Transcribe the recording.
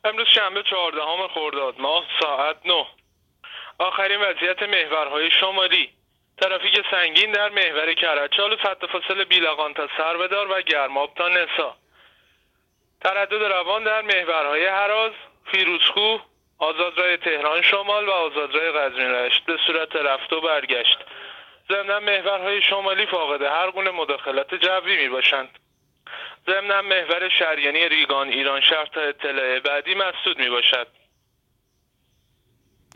امروز شنبه 14 خرداد ماه ساعت 9. آخرین وضعیت محورهای شمالی: ترافیک سنگین در محور کرجال و خط فاصله بیلقان تا سربدار و گرماب تا نسا. تردد روان در محورهای هراز، فیروزکوه، آزادراه تهران شمال و آزادراه قزوین رشت به صورت رفت و برگشت. ضمن محورهای شمالی فاقد هر گونه مداخلت جوی می باشند. ضمن محور شریانی ریگان ایران شهر تا اطلاع بعدی مسدود می باشد.